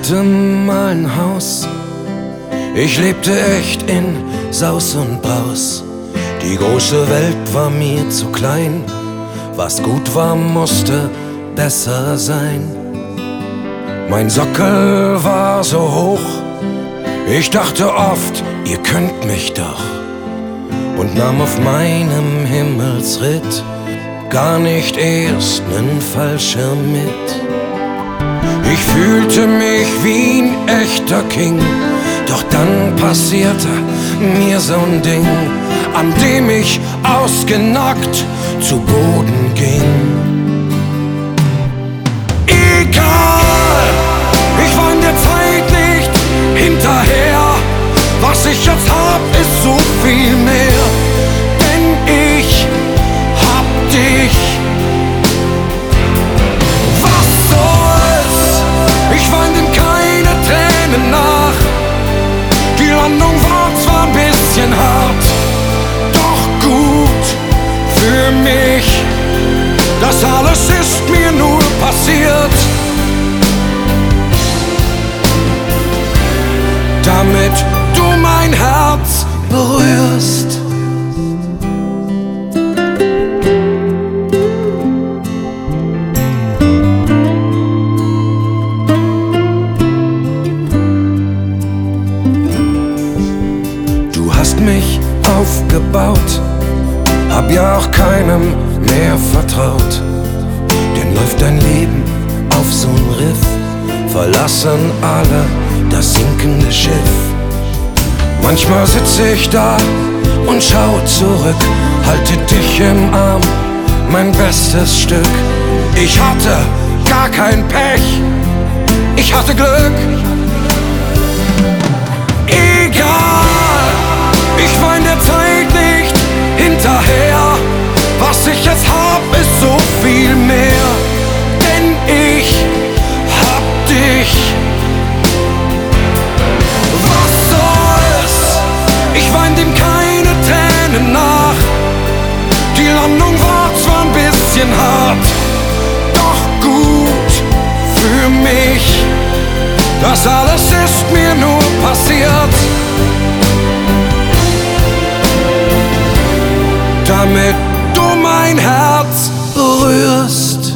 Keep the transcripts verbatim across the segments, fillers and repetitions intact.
hatte mal ein Haus, ich lebte echt in Saus und Braus. Die große Welt war mir zu klein, was gut war, musste besser sein. Mein Sockel war so hoch, ich dachte oft, ihr könnt mich doch, und nahm auf meinem Himmelsritt gar nicht erst nen Fallschirm mit. Ich fühlte mich wie ein echter King, doch dann passierte mir so ein Ding, an dem ich ausgenockt zu Boden ging. Egal, ich war in der Zeit nicht hinterher, was ich jetzt hab, ist so viel mehr, denn ich hab dich. Was soll's, ich wein dem keine Tränen nach. Die Landung war zwar ein bisschen hart, doch gut für mich. Das alles ist mir nur passiert, damit du mein Herz berührst. Du hast mich aufgebaut, hab ja auch keinem mehr vertraut. Denn läuft dein Leben auf so'n Riff, verlassen alle das sinkende Schiff. Manchmal sitz ich da und schau zurück, halte dich im Arm, mein bestes Stück. Ich hatte gar kein Pech, ich hatte Glück. Egal, ich war in der Zeit nicht hinterher, was ich jetzt hab, ist so viel mehr, denn ich hab dich. Was soll's, ich wein dem keine Tränen nach. Die Landung war zwar ein bisschen hart, doch gut für mich. Das alles ist mir nur passiert, damit du mein Herz berührst.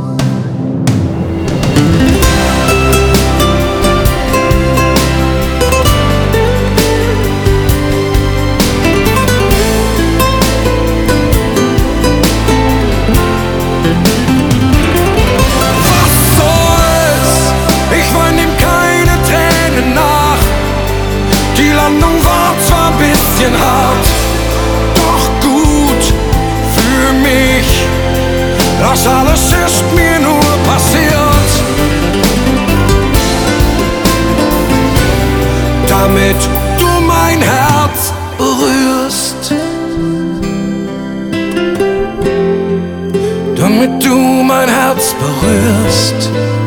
Was soll's, ich wein dem keine Tränen nach. Die Landung war zwar ein bisschen hart, doch gut für mich. Das alles ist mir nur passiert, damit du mein Herz berührst. Damit du mein Herz berührst.